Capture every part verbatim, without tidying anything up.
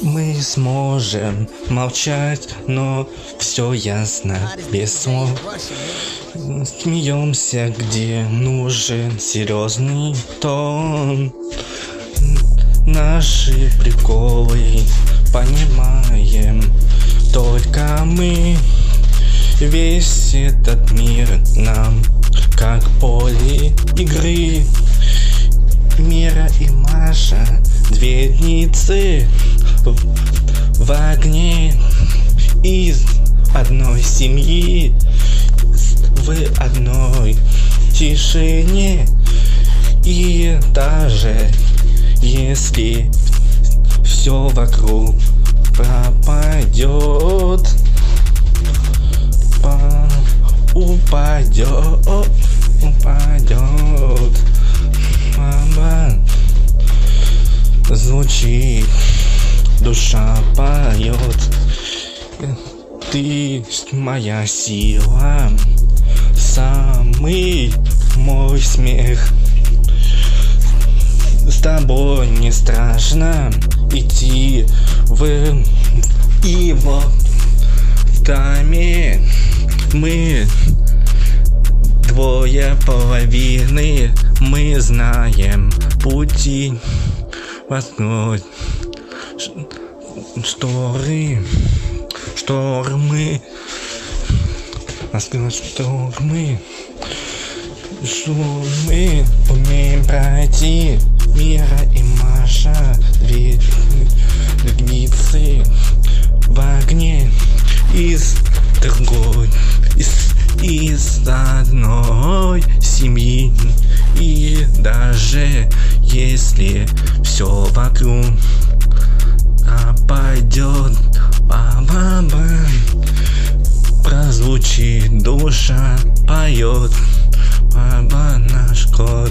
Мы сможем молчать, но все ясно, без слов. Смеемся, где нужен серьезный тон. Наши приколы понимаем только мы. Весь этот мир нам как поле игры. Мира и Маша, две дницы в, в огне из одной семьи, в одной тишине. И даже если все вокруг пропадет, по, упадет, упадет, мама, звучит, душа поет. Ты моя сила, самый мой смех. С тобой не страшно идти в его тайме. Мы двое половины, мы знаем пути. Возможно, шторы, штормы, раскрыть штормы, шумы умеем пройти. Мира и Маша, две гницы в огне из другой, из, из одной семьи. И даже если все вокруг опадет, ба-ба-ба, прозвучит, душа поет, баба наш кот.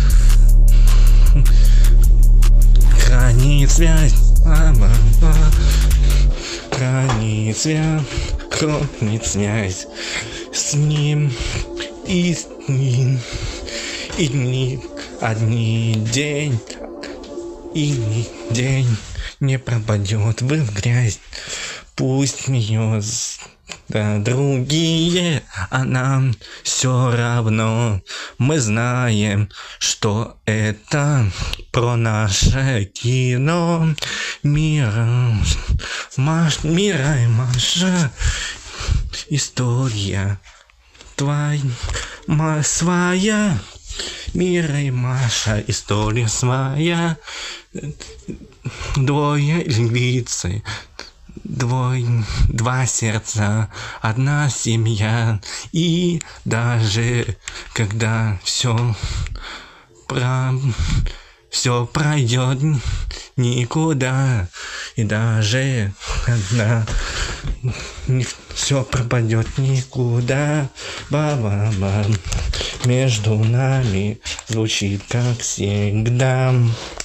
Хранит связь, ба-ба-ба, хранит связь, хранит связь с ним и с ним. И дни, одни день, и ни день не пропадет в грязь. Пусть смеются другие, а нам все равно. Мы знаем, что это про наше кино. Мира, Маш, Мира и Маша, история твоя, своя. Мира и Маша, история своя. Двое львицы, двое, два сердца, одна семья. И даже когда все про... все пройдет никуда, и даже когда все пропадет никуда, ба-ба-ба, между нами звучит как всегда.